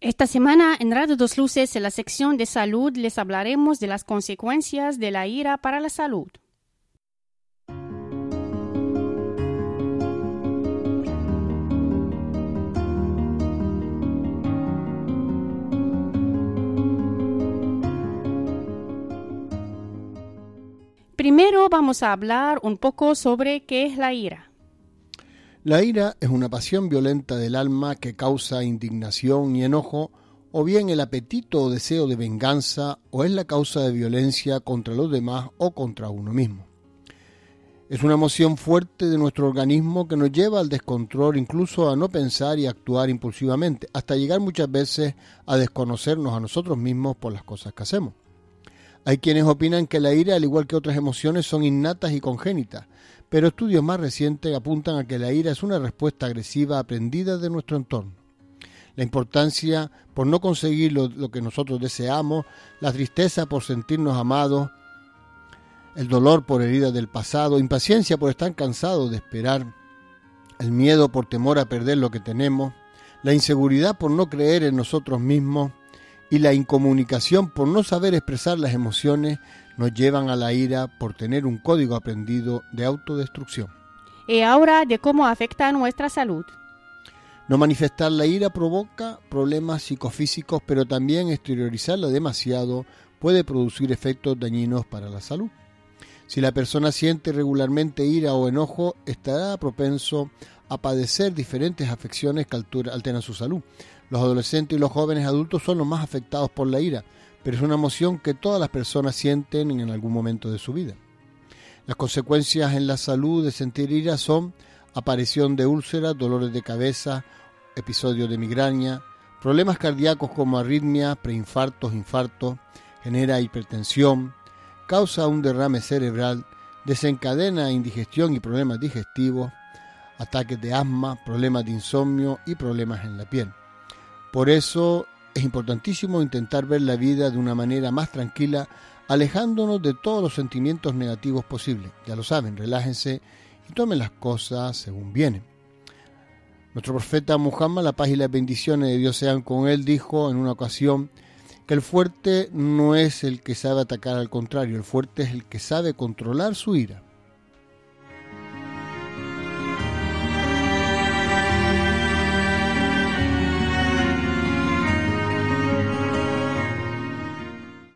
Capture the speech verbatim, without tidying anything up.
Esta semana en Radio Dos Luces, en la sección de salud, les hablaremos de las consecuencias de la ira para la salud. Primero vamos a hablar un poco sobre qué es la ira. La ira es una pasión violenta del alma que causa indignación y enojo, o bien el apetito o deseo de venganza, o es la causa de violencia contra los demás o contra uno mismo. Es una emoción fuerte de nuestro organismo que nos lleva al descontrol, incluso a no pensar y actuar impulsivamente, hasta llegar muchas veces a desconocernos a nosotros mismos por las cosas que hacemos. Hay quienes opinan que la ira, al igual que otras emociones, son innatas y congénitas, pero estudios más recientes apuntan a que la ira es una respuesta agresiva aprendida de nuestro entorno. La importancia por no conseguir lo, lo que nosotros deseamos, la tristeza por sentirnos amados, el dolor por heridas del pasado, impaciencia por estar cansados de esperar, el miedo por temor a perder lo que tenemos, la inseguridad por no creer en nosotros mismos y la incomunicación por no saber expresar las emociones nos llevan a la ira por tener un código aprendido de autodestrucción. Y ahora de cómo afecta a nuestra salud. No manifestar la ira provoca problemas psicofísicos, pero también exteriorizarla demasiado puede producir efectos dañinos para la salud. Si la persona siente regularmente ira o enojo, estará propenso a padecer diferentes afecciones que alteran su salud. Los adolescentes y los jóvenes adultos son los más afectados por la ira, pero es una emoción que todas las personas sienten en algún momento de su vida. Las consecuencias en la salud de sentir ira son aparición de úlceras, dolores de cabeza, episodios de migraña, problemas cardíacos como arritmias, preinfartos, infartos, genera hipertensión, causa un derrame cerebral, desencadena indigestión y problemas digestivos, ataques de asma, problemas de insomnio y problemas en la piel. Por eso es importantísimo intentar ver la vida de una manera más tranquila, alejándonos de todos los sentimientos negativos posibles. Ya lo saben, relájense y tomen las cosas según vienen. Nuestro profeta Muhammad, la paz y las bendiciones de Dios sean con él, dijo en una ocasión que el fuerte no es el que sabe atacar, al contrario, el fuerte es el que sabe controlar su ira.